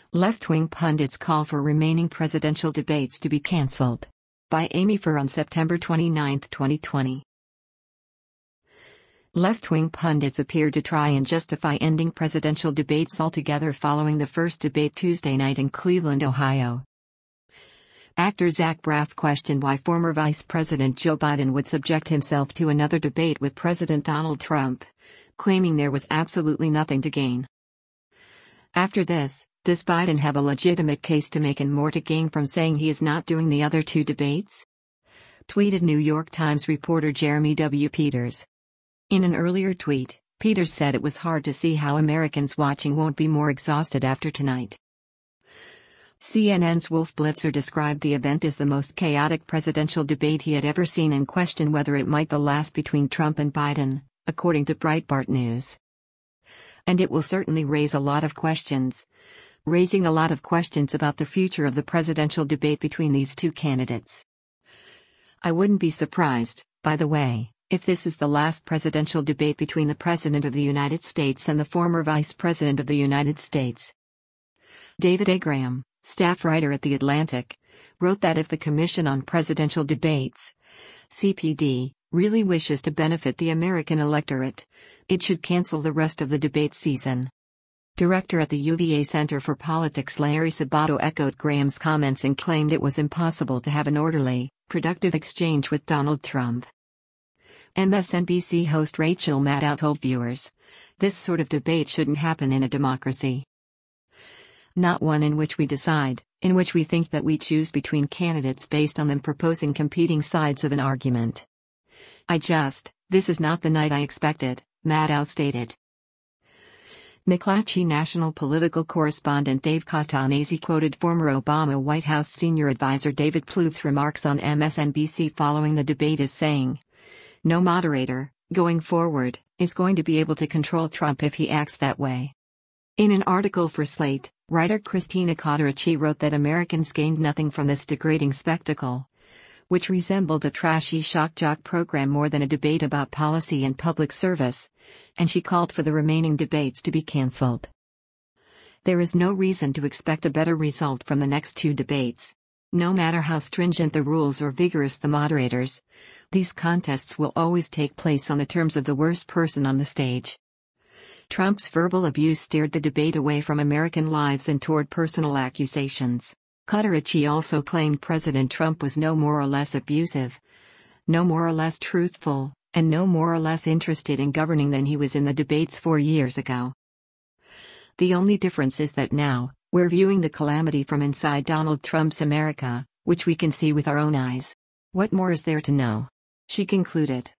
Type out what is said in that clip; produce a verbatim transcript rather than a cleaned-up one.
Left-wing pundits call for remaining presidential debates to be cancelled. By Amy Furr on September twenty-ninth, twenty twenty. Left-wing pundits appear to try and justify ending presidential debates altogether following the first debate Tuesday night in Cleveland, Ohio. Actor Zach Braff questioned why former Vice President Joe Biden would subject himself to another debate with President Donald Trump, claiming there was absolutely nothing to gain. After this, does Biden have a legitimate case to make and more to gain from saying he is not doing the other two debates? Tweeted New York Times reporter Jeremy W. Peters. In an earlier tweet, Peters said it was hard to see how Americans watching won't be more exhausted after tonight. C N N's Wolf Blitzer described the event as the most chaotic presidential debate he had ever seen and questioned whether it might the last between Trump and Biden, according to Breitbart News. And it will certainly raise a lot of questions. Raising a lot of questions about the future of the presidential debate between these two candidates. I wouldn't be surprised, by the way, if this is the last presidential debate between the President of the United States and the former Vice President of the United States. David A. Graham, staff writer at The Atlantic, wrote that if the Commission on Presidential Debates, C P D, really wishes to benefit the American electorate, it should cancel the rest of the debate season. Director at the U V A Center for Politics Larry Sabato echoed Graham's comments and claimed it was impossible to have an orderly, productive exchange with Donald Trump. M S N B C host Rachel Maddow told viewers, "This sort of debate shouldn't happen in a democracy. Not one in which we decide, in which we think that we choose between candidates based on them proposing competing sides of an argument. I just, this is not the night I expected," Maddow stated. McClatchy national political correspondent Dave Catanese quoted former Obama White House senior advisor David Plouffe's remarks on M S N B C following the debate as saying, "No moderator, going forward, is going to be able to control Trump if he acts that way." In an article for Slate, writer Christina Cauterici wrote that Americans gained nothing from this degrading spectacle, which resembled a trashy shock jock program more than a debate about policy and public service, and she called for the remaining debates to be cancelled. There is no reason to expect a better result from the next two debates. No matter how stringent the rules or vigorous the moderators, these contests will always take place on the terms of the worst person on the stage. Trump's verbal abuse steered the debate away from American lives and toward personal accusations. Cauterici also claimed President Trump was no more or less abusive, no more or less truthful, and no more or less interested in governing than he was in the debates four years ago. The only difference is that now, we're viewing the calamity from inside Donald Trump's America, which we can see with our own eyes. What more is there to know? She concluded.